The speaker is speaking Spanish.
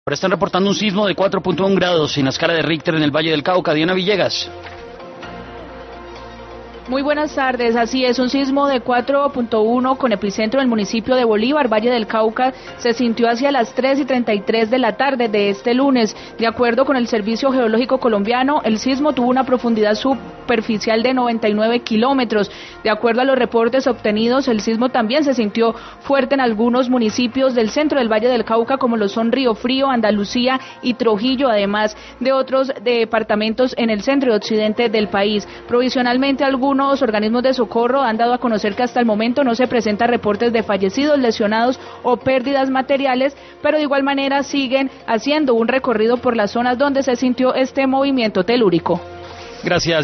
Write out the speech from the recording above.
Ahora están reportando un sismo de 4.1 grados en la escala de Richter en el Valle del Cauca. Diana Villegas. Muy buenas tardes, así es, un sismo de 4.1 con epicentro en el municipio de Bolívar, Valle del Cauca, se sintió hacia las 3:33 de la tarde de este lunes. De acuerdo con el Servicio Geológico Colombiano, el sismo tuvo una profundidad superficial de 99 kilómetros. De acuerdo a los reportes obtenidos, el sismo también se sintió fuerte en algunos municipios del centro del Valle del Cauca, como lo son Río Frío, Andalucía y Trujillo, además de otros departamentos en el centro y occidente del país. Provisionalmente, algunos organismos de socorro han dado a conocer que hasta el momento no se presentan reportes de fallecidos, lesionados o pérdidas materiales, pero de igual manera siguen haciendo un recorrido por las zonas donde se sintió este movimiento telúrico. Gracias.